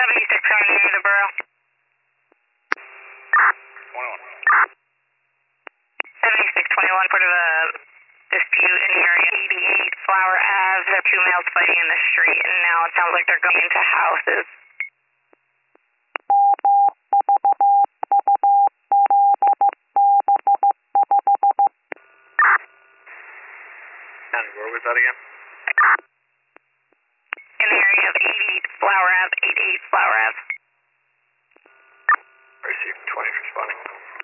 76 coming near the borough. 21. 7621, part of a dispute in the area. 88 Flower Ave. There are two males fighting in the street, and now it sounds like they're going into houses. And where was that again? In the area of 88 Flower Ave, 88 Flower Ave. Received 20 responding.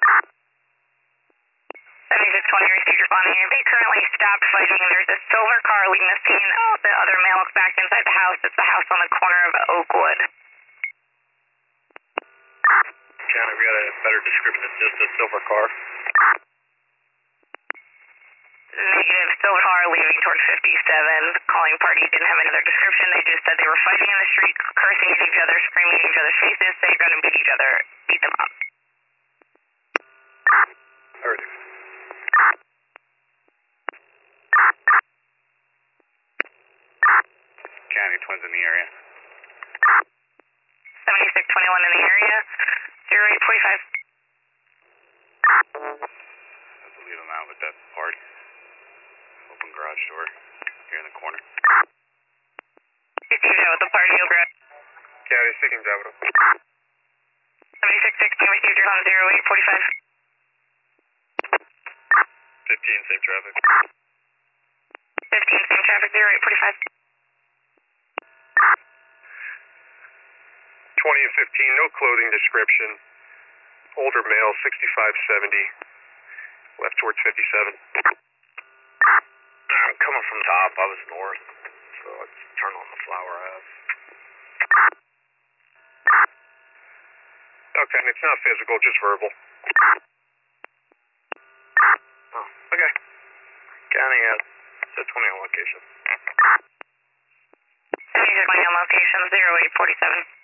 7620 received responding. They currently stopped fighting. There's a silver car leaving the scene. Oh, the other male is back inside the house. It's the house on the corner of Oakwood. County, we got a better description than just a silver car. Negative. Silver car leaving towards 57. Calling party didn't have another description. They just said they were fighting in the street, cursing at each other, screaming in each other's faces. They're going to beat them up. Heard. County, twins in the area. 7621 in the area. 0845. Let's leave them out with that party. Open garage door here in the corner. Received out with the party over at County, speaking Bravo. 7616 received your on 0845. 15, same traffic. 15, same traffic, 0845. 20 and 15, no clothing description. Older male, 65-70. Left towards 57. I'm coming from top. I was north. So let's turn on the Flower Ave. Okay, and it's not physical, just verbal. Oh, okay. County at 20 on location. 7620 on location, 0847.